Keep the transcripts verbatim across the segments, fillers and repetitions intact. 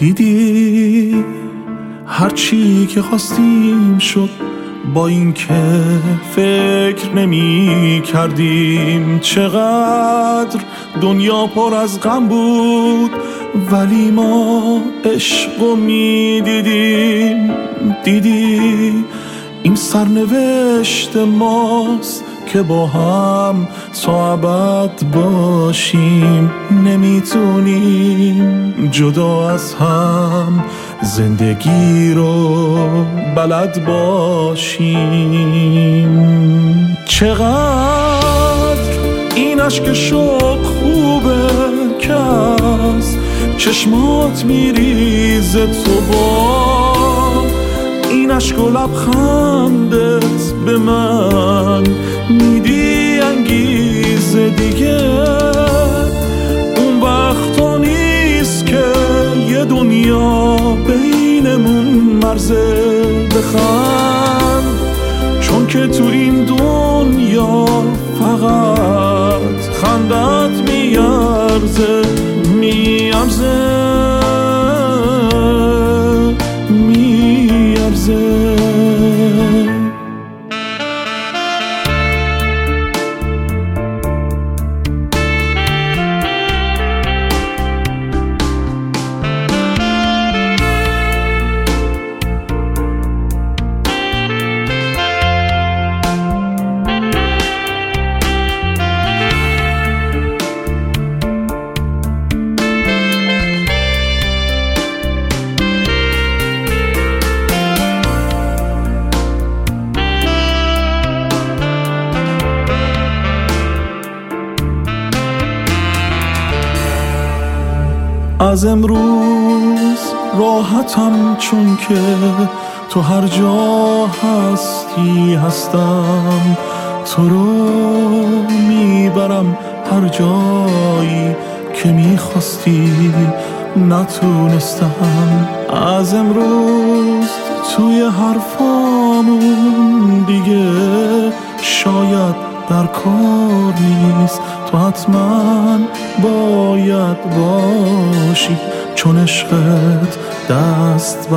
دیدی هرچی که خواستیم شد، با این که فکر نمی کردیم چقدر دنیا پر از غم بود، ولی ما عشقو می دیدیم. دیدی این سرنوشت ماست که با هم تا ابد باشیم، نمیتونیم جدا از هم زندگی رو بلد باشیم. چقدر این عشق شوق خوبه که از چشمات میریزه، تو با این عشق و لبخندت به من میدی انگیزه. دیگه اون وقتا نیست که یه دنیا بینمون مرزه. بخند چون که تو این دنیا فقط خندت میارزه، میارزه میارزه. از امروز راحتم چون که تو هر جا هستی هستم، تو رو میبرم هر جایی که میخواستی نتونستم. از امروز توی حرفامون دیگه شاید در کار نیست، تو حتما باید باشی چون عشقت دست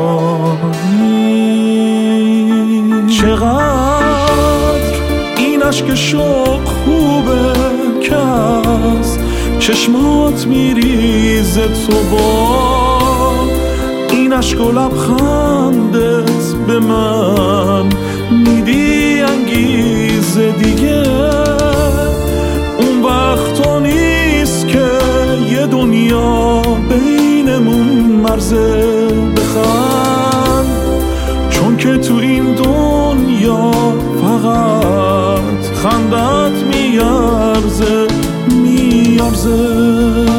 برداری. چقدر این عشق شوق خوبه که از چشمات میریزه، تو با این عشق و لبخندت به من میدی انگیزه. دیگه اون وقتا نیست که یه دنیا بینمون مرزه. بخند چون که تو این دنیا فقط خندت میارزه میارزه.